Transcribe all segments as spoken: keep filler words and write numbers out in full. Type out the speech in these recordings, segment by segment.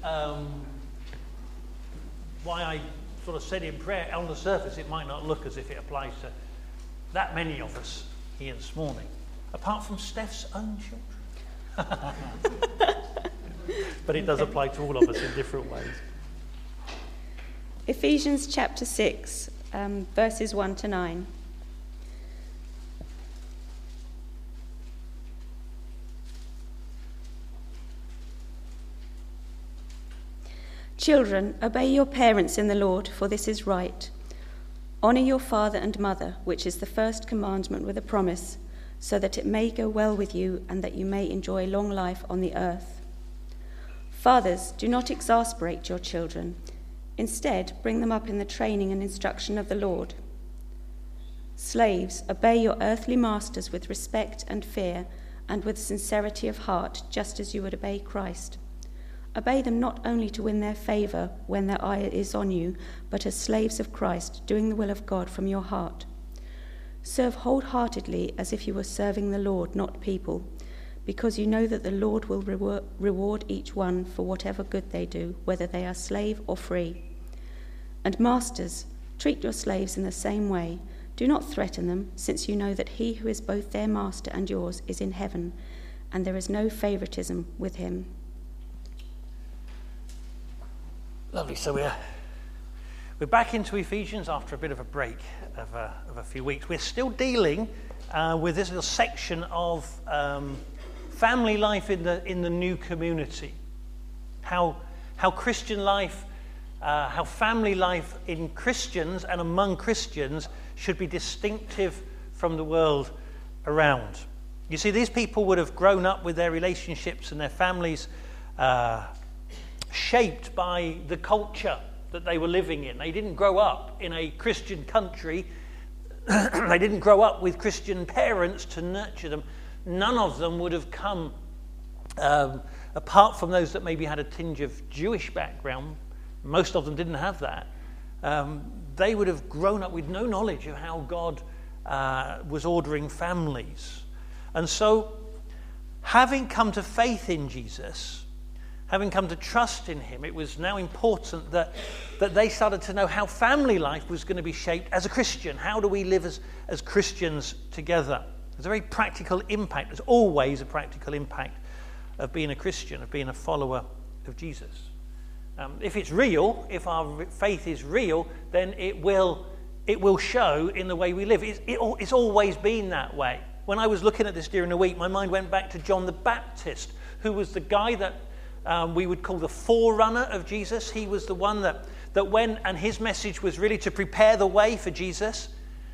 um, why I sort of said in prayer, on the surface it might not look as if it applies to that many of us here this morning, apart from Steph's own children. But it does apply to all of us in different ways. Ephesians chapter six, um, verses one to nine. Children, obey your parents in the Lord, for this is right. Honour your father and mother, which is the first commandment with a promise, so that it may go well with you and that you may enjoy long life on the earth. Fathers, do not exasperate your children. Instead, bring them up in the training and instruction of the Lord. Slaves, obey your earthly masters with respect and fear and with sincerity of heart, just as you would obey Christ. Obey them not only to win their favour when their eye is on you, but as slaves of Christ, doing the will of God from your heart. Serve wholeheartedly as if you were serving the Lord, not people, because you know that the Lord will reward each one for whatever good they do, whether they are slave or free. And masters, treat your slaves in the same way. Do not threaten them, since you know that he who is both their master and yours is in heaven, and there is no favoritism with him. Lovely. So we're we're back into Ephesians after a bit of a break of a, of a few weeks. We're still dealing uh, with this little section of um, family life in the in the new community. How how Christian life, uh, how family life in Christians and among Christians should be distinctive from the world around. You see, these people would have grown up with their relationships and their families Uh, shaped by the culture that they were living in. They didn't grow up in a Christian country. They didn't grow up with Christian parents to nurture them. None of them would have come, um, apart from those that maybe had a tinge of Jewish background. Most of them didn't have that. Um, they would have grown up with no knowledge of how God uh, was ordering families. And so, having come to faith in Jesus, having come to trust in him, it was now important that, that they started to know how family life was going to be shaped as a Christian. How do we live as, as Christians together? There's a very practical impact. There's always a practical impact of being a Christian, of being a follower of Jesus. Um, if it's real, if our faith is real, then it will it will show in the way we live. It's, it, it's always been that way. When I was looking at this during the week, my mind went back to John the Baptist, who was the guy that Um, we would call the forerunner of Jesus. He was the one that, that went, and his message was really to prepare the way for Jesus.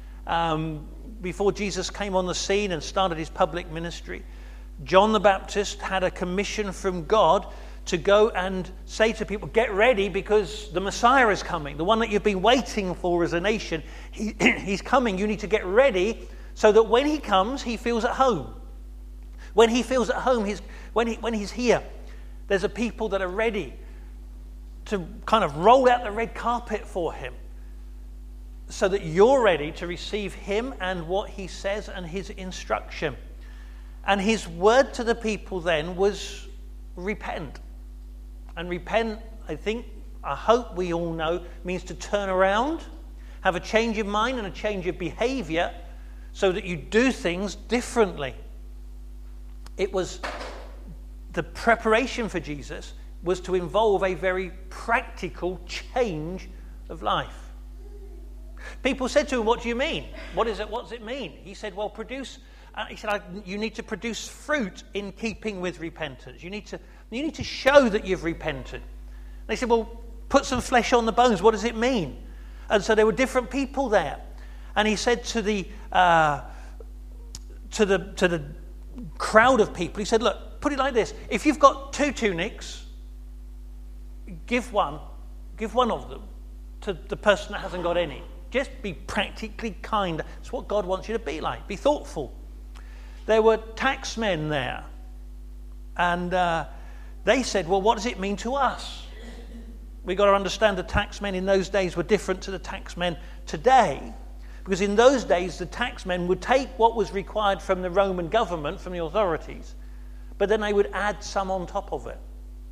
Um, before Jesus came on the scene and started his public ministry, John the Baptist had a commission from God to go and say to people, get ready because the Messiah is coming. The one that you've been waiting for as a nation, he, he's coming. You need to get ready so that when he comes, he feels at home. When he feels at home, he's, when, he, when he's here, there's a people that are ready to kind of roll out the red carpet for him so that you're ready to receive him and what he says and his instruction. And his word to the people then was repent. And repent, I think, I hope we all know, means to turn around, have a change of mind and a change of behavior so that you do things differently. It was... The preparation for Jesus was to involve a very practical change of life. People said to him, what do you mean? What is it? What does it mean? He said, well, produce, uh, he said, I, you need to produce fruit in keeping with repentance. You need to, you need to show that you've repented. They said, well, put some flesh on the bones. What does it mean? And so there were different people there. And he said to the, uh, to the, to the crowd of people, he said, look, put it like this. If you've got two tunics, give one, give one of them to the person that hasn't got any. Just be practically kind. It's what God wants you to be like. Be thoughtful. There were taxmen there. And uh, they said, well, what does it mean to us? We've got to understand the taxmen in those days were different to the taxmen today. Because in those days, the taxmen would take what was required from the Roman government, from the authorities, but then they would add some on top of it.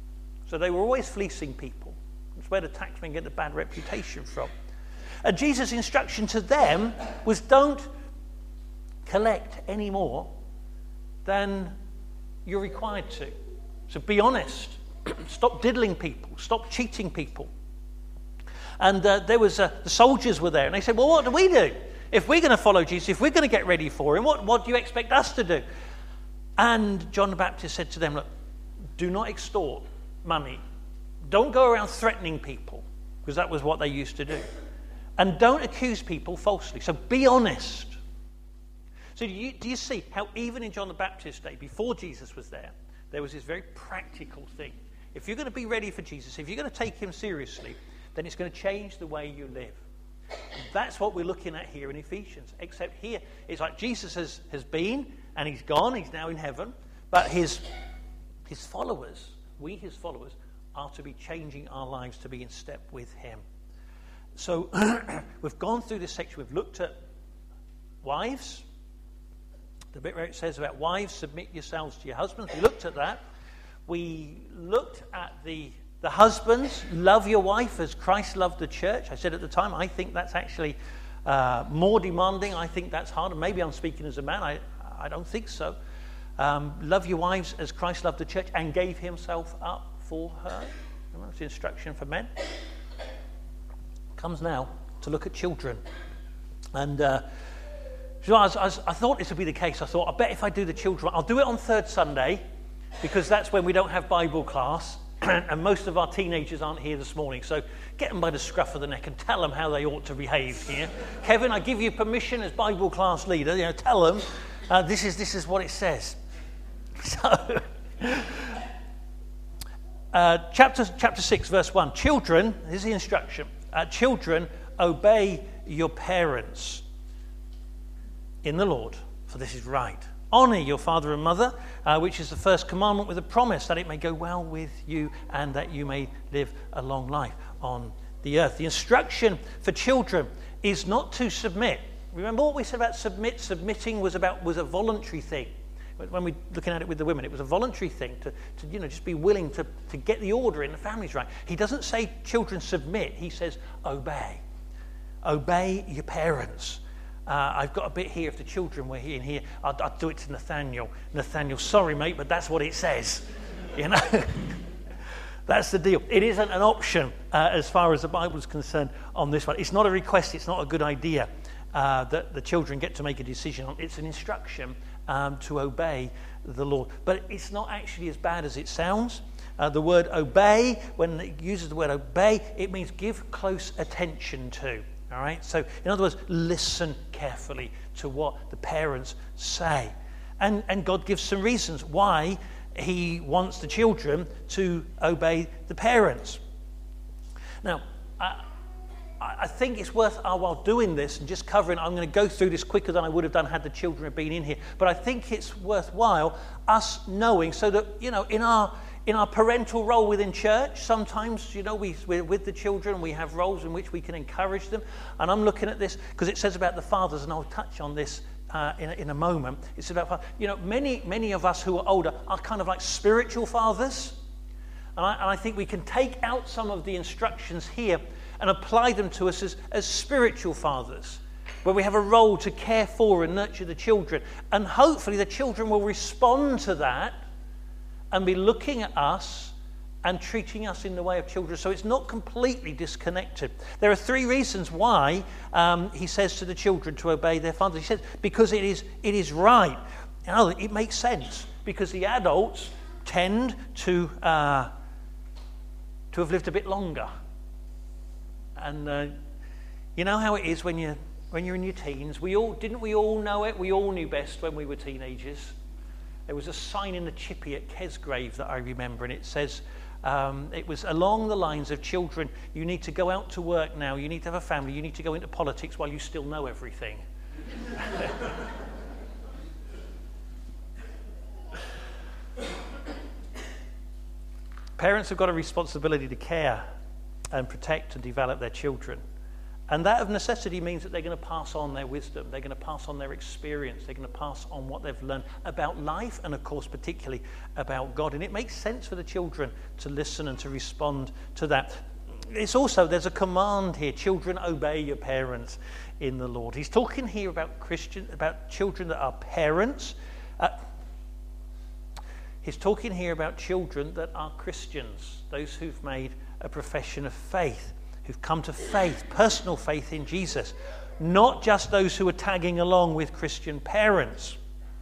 So they were always fleecing people. That's where the taxmen get the bad reputation from. And Jesus' instruction to them was, don't collect any more than you're required to. So be honest. Stop diddling people. Stop cheating people. And uh, there was uh, the soldiers were there, and they said, well, what do we do? If we're going to follow Jesus, if we're going to get ready for him, what, what do you expect us to do? And John the Baptist said to them, look, do not extort money. Don't go around threatening people, because that was what they used to do. And don't accuse people falsely. So be honest. So do you, do you see how even in John the Baptist's day, before Jesus was there, there was this very practical thing. If you're going to be ready for Jesus, if you're going to take him seriously, then it's going to change the way you live. And that's what we're looking at here in Ephesians. Except here, it's like Jesus has, has been, and he's gone, he's now in heaven. But his, his followers, we his followers, are to be changing our lives to be in step with him. So we've gone through this section. We've looked at wives. The bit where it says about wives, submit yourselves to your husbands. We looked at that. We looked at the, the husbands, love your wife as Christ loved the church. I said at the time, I think that's actually uh, more demanding. I think that's harder. Maybe I'm speaking as a man. I, I don't think so. Um, love your wives as Christ loved the church and gave himself up for her. That's the instruction for men. Comes now to look at children. And uh, so I, was, I, was, I thought this would be the case. I thought, I bet if I do the children, I'll do it on third Sunday, because that's when we don't have Bible class, and most of our teenagers aren't here this morning. So get them by the scruff of the neck and tell them how they ought to behave here. Kevin, I give you permission as Bible class leader. You know, tell them uh, this is this is what it says. So, uh, chapter chapter six, verse one. Children, this is the instruction. Uh, children, obey your parents in the Lord, for this is right. Honour your father and mother, uh, which is the first commandment with a promise that it may go well with you and that you may live a long life on the earth. The instruction for children is not to submit. Remember what we said about submit? Submitting was about was a voluntary thing. When we're looking at it with the women, it was a voluntary thing to, to you know, just be willing to, to get the order in the families right. He doesn't say children submit. He says obey. Obey your parents. Uh, I've got a bit here. If the children were here in here, I'd, I'd do it to Nathaniel. Nathaniel, sorry, mate, but that's what it says. You know, that's the deal. It isn't an option uh, as far as the Bible is concerned on this one. It's not a request. It's not a good idea uh, that the children get to make a decision on. It's an instruction um, to obey the Lord. But it's not actually as bad as it sounds. Uh, the word obey, when it uses the word obey, it means give close attention to. All right, so in other words, listen carefully to what the parents say. And, and God gives some reasons why he wants the children to obey the parents. Now, I, I think it's worth our while doing this and just covering. I'm going to go through this quicker than I would have done had the children have been in here. But I think it's worthwhile us knowing so that, you know, in our In our parental role within church, sometimes, you know, we, we're with the children, we have roles in which we can encourage them. And I'm looking at this because it says about the fathers, and I'll touch on this uh, in, a, in a moment. It's about, you know, many, many of us who are older are kind of like spiritual fathers. And I, and I think we can take out some of the instructions here and apply them to us as, as spiritual fathers, where we have a role to care for and nurture the children. And hopefully the children will respond to that and be looking at us and treating us in the way of children. So it's not completely disconnected. There are three reasons why um, he says to the children to obey their fathers. He says, because it is it is right. You know, it makes sense, because the adults tend to uh, to have lived a bit longer. And uh, you know how it is when you when you're in your teens. We all didn't we all know it? We all knew best when we were teenagers. There was a sign in the chippy at Kesgrave that I remember, and it says, um, it was along the lines of, children, you need to go out to work now, you need to have a family, you need to go into politics while you still know everything. Parents have got a responsibility to care and protect and develop their children. And that of necessity means that they're going to pass on their wisdom. They're going to pass on their experience. They're going to pass on what they've learned about life and, of course, particularly about God. And it makes sense for the children to listen and to respond to that. It's also, there's a command here. Children, obey your parents in the Lord. He's talking here about Christian, about children that are parents. Uh, he's talking here about children that are Christians, those who've made a profession of faith, who've come to faith, personal faith in Jesus, not just those who are tagging along with Christian parents.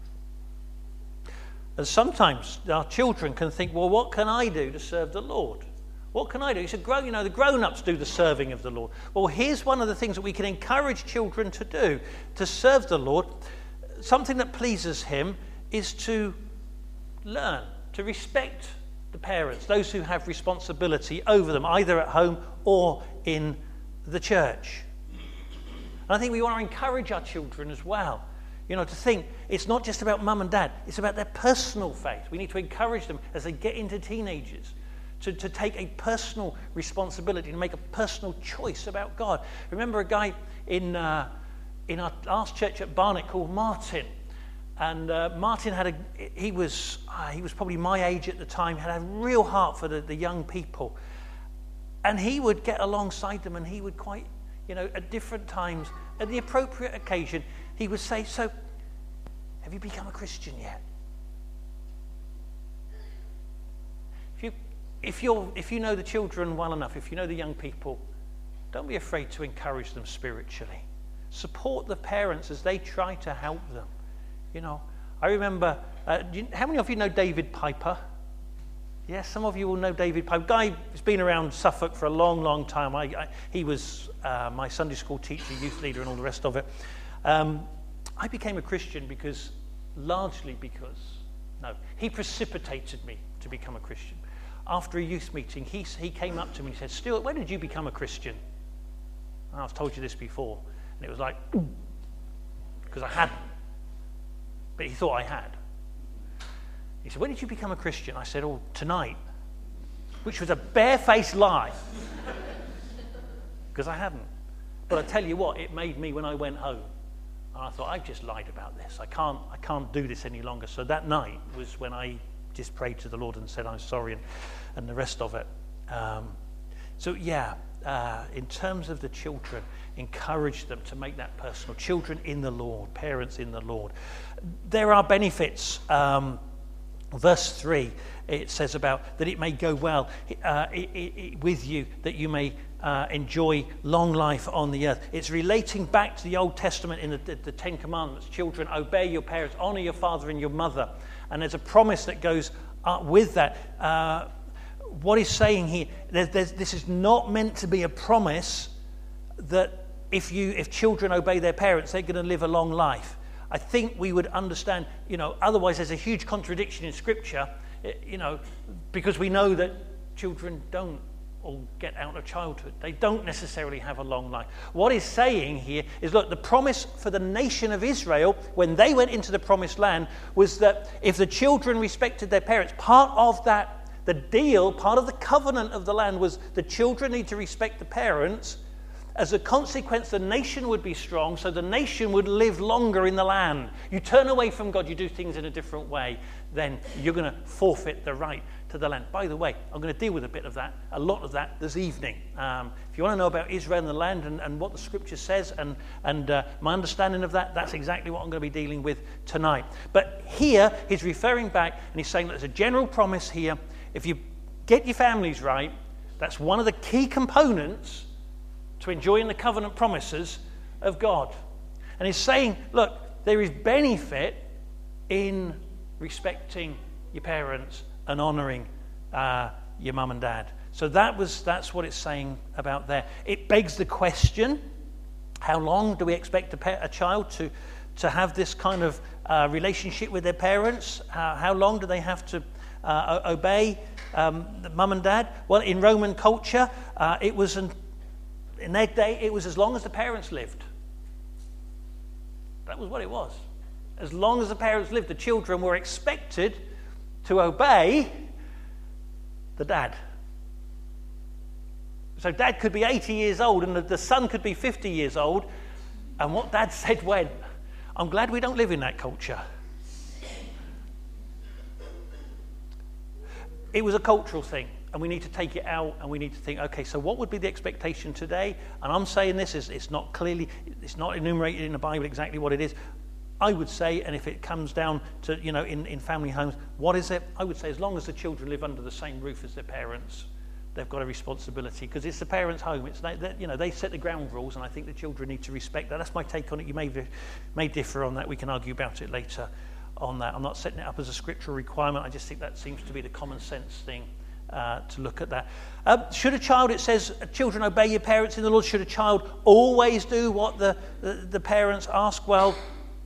And sometimes our children can think, well, what can I do to serve the Lord? What can I do? He said, you know, the grown-ups do the serving of the Lord. Well, here's one of the things that we can encourage children to do to serve the Lord. Something that pleases him is to learn, to respect the parents, those who have responsibility over them, either at home or in the church. And I think we want to encourage our children as well, you know, to think it's not just about mum and dad, it's about their personal faith. We need to encourage them as they get into teenagers to, to take a personal responsibility, to make a personal choice about God. Remember a guy in, uh, in our last church at Barnet called Martin. And uh, Martin had a, he was, uh, he was probably my age at the time, had a real heart for the, the young people. And he would get alongside them and he would quite, you know, at different times, at the appropriate occasion, he would say, so, have you become a Christian yet? If you, if you're, if you know the children well enough, if you know the young people, don't be afraid to encourage them spiritually. Support the parents as they try to help them. You know, I remember, uh, you, how many of you know David Piper? Yes, some of you will know David Piper. Guy who's been around Suffolk for a long, long time. I, I, he was uh, my Sunday school teacher, youth leader, and all the rest of it. Um, I became a Christian because, largely because, no, he precipitated me to become a Christian. After a youth meeting, he, he came up to me and said, Stuart, when did you become a Christian? And I've told you this before. And it was like, because I hadn't. But he thought I had. He said, when did you become a Christian? I said, oh, tonight. Which was a barefaced lie. Because I hadn't. But I tell you what, it made me when I went home. And I thought, I've just lied about this. I can't, I can't do this any longer. So that night was when I just prayed to the Lord and said, I'm sorry, and, and the rest of it. Um, so yeah, uh, in terms of the children, encourage them to make that personal. Children in the Lord, parents in the Lord. There are benefits. Um, verse three, it says about that it may go well uh, it, it, it, with you, that you may uh, enjoy long life on the earth. It's relating back to the Old Testament in the, the, the Ten Commandments. Children, obey your parents, honor your father and your mother. And there's a promise that goes up with that. Uh, what he's saying here, there's, there's, this is not meant to be a promise that if you if children obey their parents, they're going to live a long life. I think we would understand, you know, otherwise there's a huge contradiction in Scripture, you know, because we know that children don't all get out of childhood. They don't necessarily have a long life. What he's saying here is, look, the promise for the nation of Israel when they went into the promised land was that if the children respected their parents, part of that, the deal, part of the covenant of the land was the children need to respect the parents. As a consequence, the nation would be strong, so the nation would live longer in the land. You turn away from God, you do things in a different way, then you're going to forfeit the right to the land. By the way, I'm going to deal with a bit of that, a lot of that this evening. Um, if you want to know about Israel and the land and, and what the Scripture says and, and uh, my understanding of that, that's exactly what I'm going to be dealing with tonight. But here, he's referring back and he's saying that there's a general promise here. If you get your families right, that's one of the key components to enjoying the covenant promises of God. And he's saying, look, there is benefit in respecting your parents and honouring uh, your mum and dad. So that was that's what it's saying about there. It begs the question, how long do we expect a, pa- a child to, to have this kind of uh, relationship with their parents? Uh, how long do they have to uh, obey um, the mum and dad? Well, in Roman culture, uh, it was an In their day, it was as long as the parents lived. That was what it was. As long as the parents lived, the children were expected to obey the dad. So dad could be eighty years old and the, the son could be fifty years old, and what dad said went. I'm glad we don't live in that culture. It was a cultural thing, and we need to take it out, and we need to think, okay, so what would be the expectation today? And I'm saying this is it's not clearly, it's not enumerated in the Bible exactly what it is. I would say, and if it comes down to, you know, in, in family homes, what is it? I would say as long as the children live under the same roof as their parents, they've got a responsibility, because it's the parents' home. It's they, they, you know, they set the ground rules, and I think the children need to respect that. That's my take on it. You may may differ on that. We can argue about it later on that. I'm not setting it up as a scriptural requirement. I just think that seems to be the common sense thing uh, to look at that. Um, should a child, it says, children obey your parents in the Lord. Should a child always do what the, the, the parents ask? Well,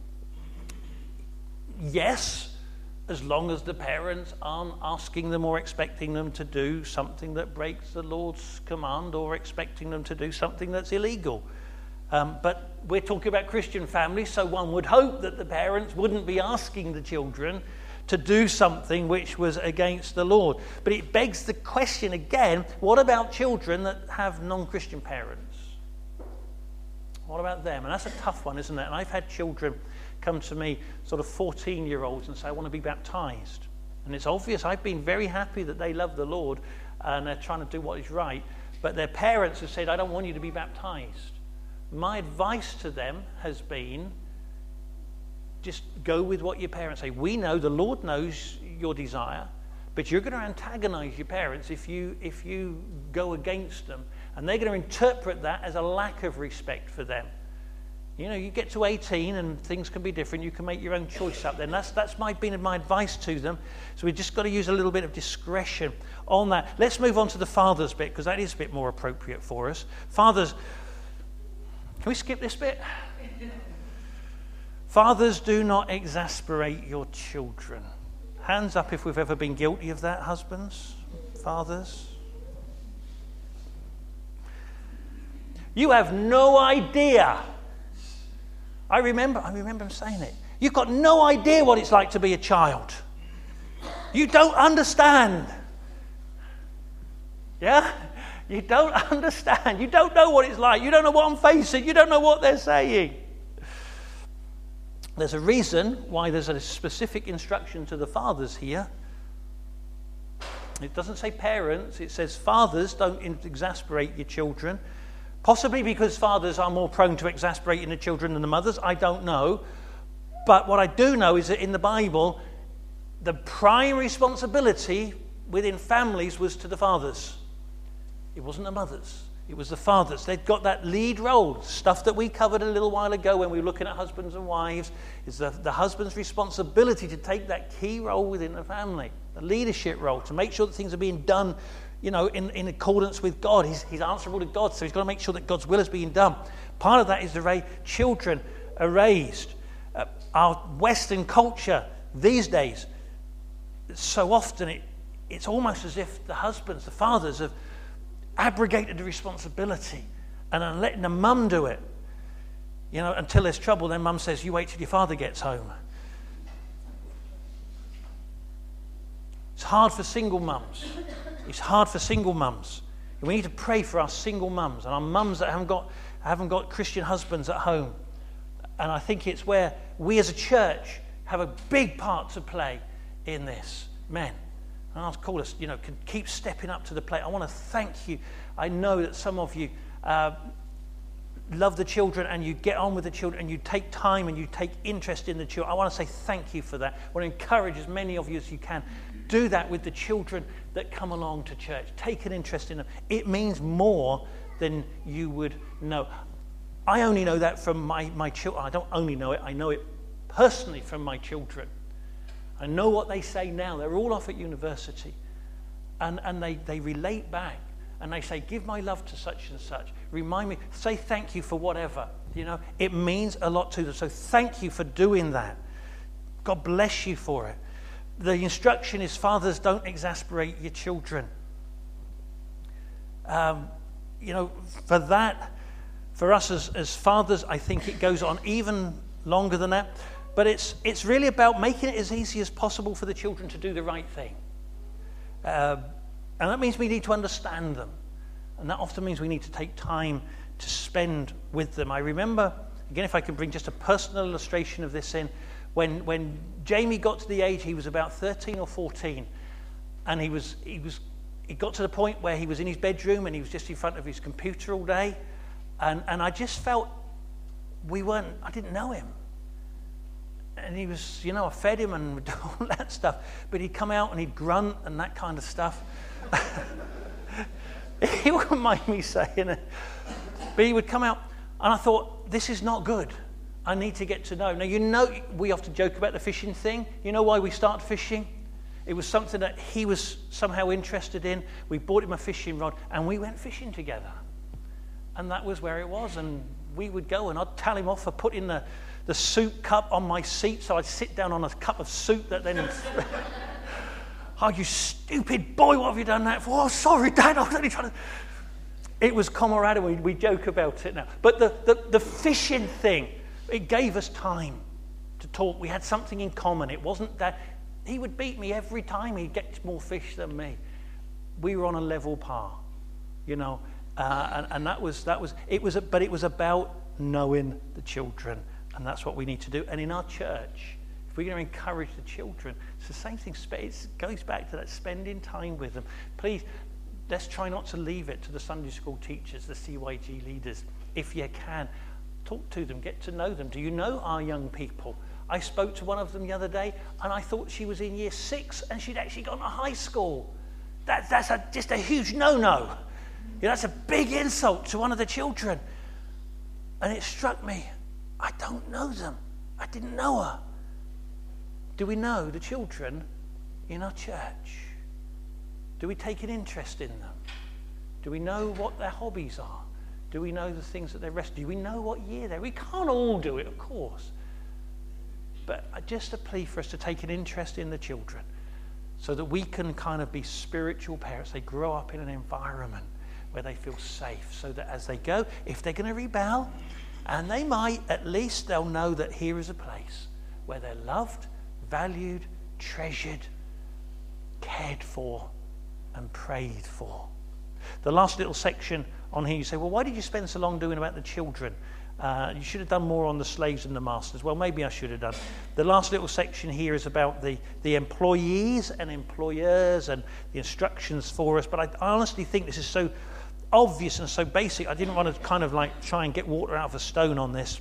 yes, as long as the parents aren't asking them or expecting them to do something that breaks the Lord's command or expecting them to do something that's illegal. Um, but we're talking about Christian families, so one would hope that the parents wouldn't be asking the children to do something which was against the Lord. But it begs the question again, what about children that have non-Christian parents? What about them? And that's a tough one, isn't it? And I've had children come to me, sort of fourteen-year-olds, and say, I want to be baptized. And it's obvious, I've been very happy that they love the Lord and they're trying to do what is right. But their parents have said, I don't want you to be baptized. My advice to them has been, just go with what your parents say. We know, the Lord knows your desire, but you're going to antagonize your parents if you if you go against them. And they're going to interpret that as a lack of respect for them. You know, you get to eighteen and things can be different. You can make your own choice up then. That's that's my been my advice to them. So we've just got to use a little bit of discretion on that. Let's move on to the fathers bit, because that is a bit more appropriate for us. Fathers, can we skip this bit? Fathers, do not exasperate your children. Hands up if we've ever been guilty of that, husbands, fathers. You have no idea. I remember, I remember him saying it. You've got no idea what it's like to be a child. You don't understand. Yeah? You don't understand. You don't know what it's like. You don't know what I'm facing. You don't know what they're saying. There's a reason why there's a specific instruction to the fathers here. It doesn't say parents. It says fathers, don't exasperate your children. Possibly because fathers are more prone to exasperating the children than the mothers. I don't know. But what I do know is that in the Bible, the prime responsibility within families was to the fathers. It wasn't the mothers. It was the fathers. They'd got that lead role. Stuff that we covered a little while ago when we were looking at husbands and wives is the, the husband's responsibility to take that key role within the family, the leadership role, to make sure that things are being done, you know, in, in accordance with God. He's, he's answerable to God, so he's got to make sure that God's will is being done. Part of that is the way children are raised. Uh, our Western culture these days, so often it, it's almost as if the husbands, the fathers, have abrogated the responsibility and are letting the mum do it. You know, until there's trouble, then mum says, you wait till your father gets home. It's hard for single mums. It's hard for single mums. We need to pray for our single mums and our mums that haven't got haven't got Christian husbands at home. And I think it's where we as a church have a big part to play in this. Men, and I'll call us, you know, can keep stepping up to the plate. I want to thank you. I know that some of you uh, love the children and you get on with the children and you take time and you take interest in the children. I want to say thank you for that. I want to encourage as many of you as you can. Do that with the children that come along to church. Take an interest in them. It means more than you would know. I only know that from my, my children. I don't only know it. I know it personally from my children. I know what they say now. They're all off at university. And, and they, they relate back. And they say, give my love to such and such. Remind me, say thank you for whatever. You know, it means a lot to them. So thank you for doing that. God bless you for it. The instruction is, fathers, don't exasperate your children. Um, you know, for that, for us as, as fathers, I think it goes on even longer than that. But it's it's really about making it as easy as possible for the children to do the right thing. Uh, and that means we need to understand them. And that often means we need to take time to spend with them. I remember, again, if I can bring just a personal illustration of this in, when when Jamie got to the age, he was about thirteen or fourteen, and he was he was he got to the point where he was in his bedroom and he was just in front of his computer all day, and and I just felt we weren't, I didn't know him. And he was, you know, I fed him and all that stuff, but he'd come out and he'd grunt and that kind of stuff. He wouldn't mind me saying it, but he would come out, and I thought, this is not good. I need to get to know. Now, you know, we often joke about the fishing thing. You know why we started fishing? It was something that he was somehow interested in. We bought him a fishing rod, and we went fishing together. And that was where it was, and we would go, and I'd tell him off for putting the, the soup cup on my seat, so I'd sit down on a cup of soup that then... Oh, you stupid boy, what have you done that for? Oh, sorry, Dad, I was only trying to... It was camaraderie. We, we joke about it now. But the, the, the fishing thing, it gave us time to talk. We had something in common. It wasn't that... He would beat me every time. He'd get more fish than me. We were on a level par, you know. Uh, and, and that was... that was it was. But it was about knowing the children. And that's what we need to do. And in our church... we're going to encourage the children. It's the same thing. It goes back to that spending time with them. Please, let's try not to leave it to the Sunday school teachers, the C Y G leaders. If you can, talk to them, get to know them. Do you know our young people? I spoke to one of them the other day, and I thought she was in year six, and she'd actually gone to high school. That, that's a, just a huge no-no. You know, that's a big insult to one of the children. And it struck me, I don't know them. I didn't know her. Do we know the children in our church? Do we take an interest in them? Do we know what their hobbies are? Do we know the things that they're resting? Do we know what year they're? We can't all do it, of course. But just a plea for us to take an interest in the children so that we can kind of be spiritual parents. They grow up in an environment where they feel safe, so that as they go, if they're going to rebel, and they might, at least they'll know that here is a place where they're loved, valued, treasured, cared for, and prayed for. The last little section on here, you say, well, why did you spend so long doing about the children? Uh, you should have done more on the slaves and the masters. Well, maybe I should have done. The last little section here is about the, the employees and employers and the instructions for us. But I honestly think this is so obvious and so basic. I didn't want to kind of like try and get water out of a stone on this.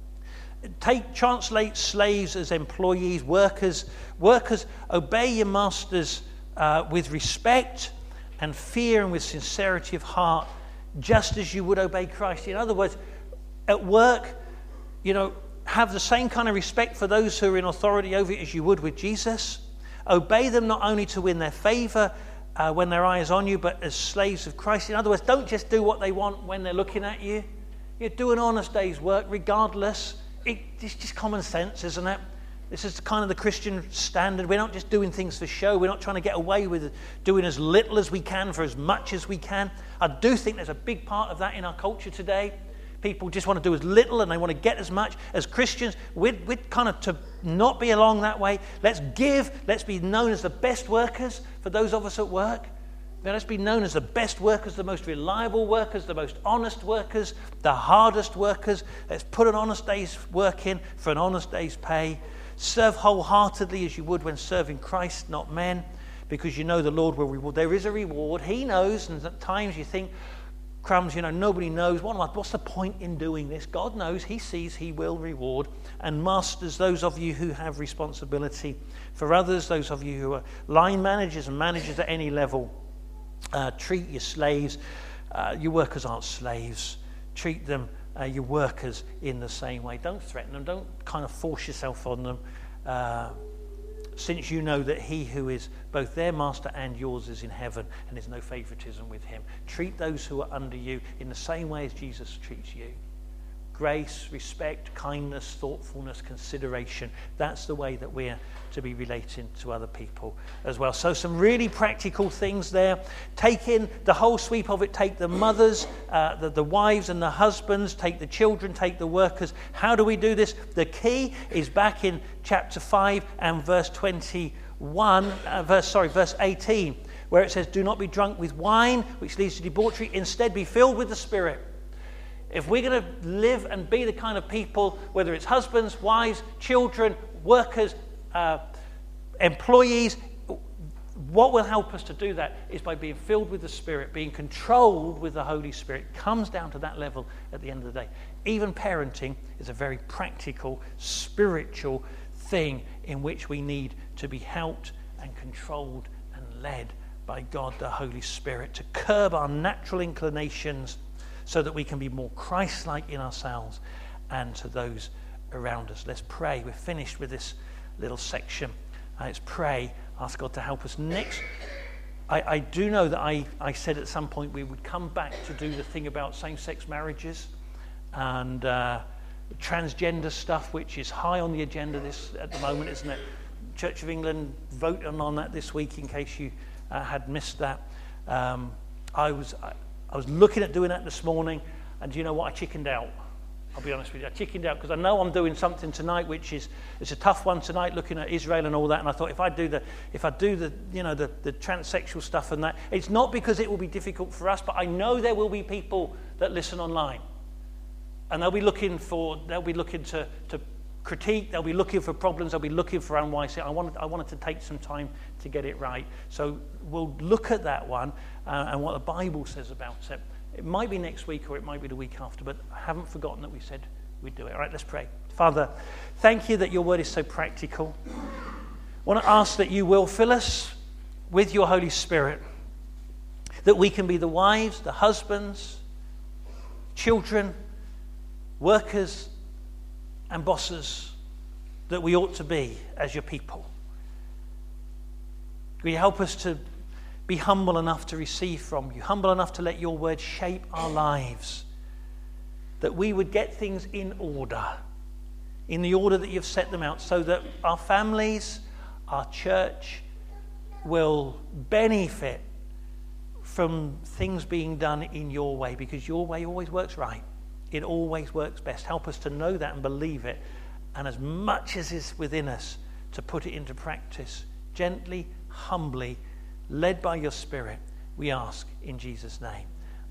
Take, translate slaves as employees, workers. Workers, obey your masters uh, with respect and fear and with sincerity of heart, just as you would obey Christ. In other words, at work, you know, have the same kind of respect for those who are in authority over it as you would with Jesus. Obey them not only to win their favor uh, when their eye is on you, but as slaves of Christ. In other words, don't just do what they want when they're looking at you. You do an honest day's work regardless. It, it's just common sense, isn't it? This is kind of the Christian standard. We're not just doing things for show. We're not trying to get away with doing as little as we can for as much as we can. I do think there's a big part of that in our culture today. People just want to do as little and they want to get as much. As Christians, we're, we're kind of to not be along that way. Let's give. Let's be known as the best workers for those of us at work. Now, let's be known as the best workers, the most reliable workers, the most honest workers, the hardest workers. Let's put an honest day's work in for an honest day's pay. Serve wholeheartedly as you would when serving Christ, not men, because you know the Lord will reward. There is a reward. He knows, and at times you think, crumbs, you know, nobody knows. What am I, what's the point in doing this? God knows. He sees. He will reward. And masters, those of you who have responsibility for others, those of you who are line managers and managers at any level, Uh, treat your slaves, uh, your workers aren't slaves, treat them, uh, your workers, in the same way. Don't threaten them, don't kind of force yourself on them, uh, since you know that he who is both their master and yours is in heaven, and there's no favoritism with him. Treat those who are under you in the same way as Jesus treats you. Grace, respect, kindness, thoughtfulness, consideration. That's the way that we're to be relating to other people as well. So some really practical things there. Take in the whole sweep of it. Take the mothers, uh, the, the wives and the husbands. Take the children, take the workers. How do we do this? The key is back in chapter five and verse twenty-one, uh, verse, sorry, verse eighteen. where it says, do not be drunk with wine, which leads to debauchery. Instead, be filled with the Spirit. If we're going to live and be the kind of people, whether it's husbands, wives, children, workers, uh, employees, what will help us to do that is by being filled with the Spirit, being controlled with the Holy Spirit. It comes down to that level at the end of the day. Even parenting is a very practical, spiritual thing in which we need to be helped and controlled and led by God, the Holy Spirit, to curb our natural inclinations so that we can be more Christ-like in ourselves and to those around us. Let's pray. We're finished with this little section. Uh, let's pray. Ask God to help us. Next, I, I do know that I, I said at some point we would come back to do the thing about same-sex marriages and uh, transgender stuff, which is high on the agenda this at the moment, isn't it? Church of England voting on that this week in case you uh, had missed that. Um, I was... I, I was looking at doing that this morning, and do you know what? I chickened out. I'll be honest with you. I chickened out because I know I'm doing something tonight, which is it's a tough one tonight, looking at Israel and all that. And I thought if I do the if I do the you know the, the transsexual stuff and that, it's not because it will be difficult for us, but I know there will be people that listen online, and they'll be looking for they'll be looking to to critique. They'll be looking for problems. They'll be looking for unwise. I wanted I wanted to take some time to get it right. So we'll look at that one. Uh, and what the Bible says about it. It might be next week or it might be the week after, but I haven't forgotten that we said we'd do it. All right, let's pray. Father, thank you that your word is so practical. I want to ask that you will fill us with your Holy Spirit, that we can be the wives, the husbands, children, workers, and bosses that we ought to be as your people. Will you help us to be humble enough to receive from you, humble enough to let your word shape our lives, that we would get things in order, in the order that you've set them out, so that our families, our church will benefit from things being done in your way, because your way always works right. It always works best. Help us to know that and believe it, and as much as is within us, to put it into practice, gently, humbly, led by your Spirit, we ask in Jesus' name.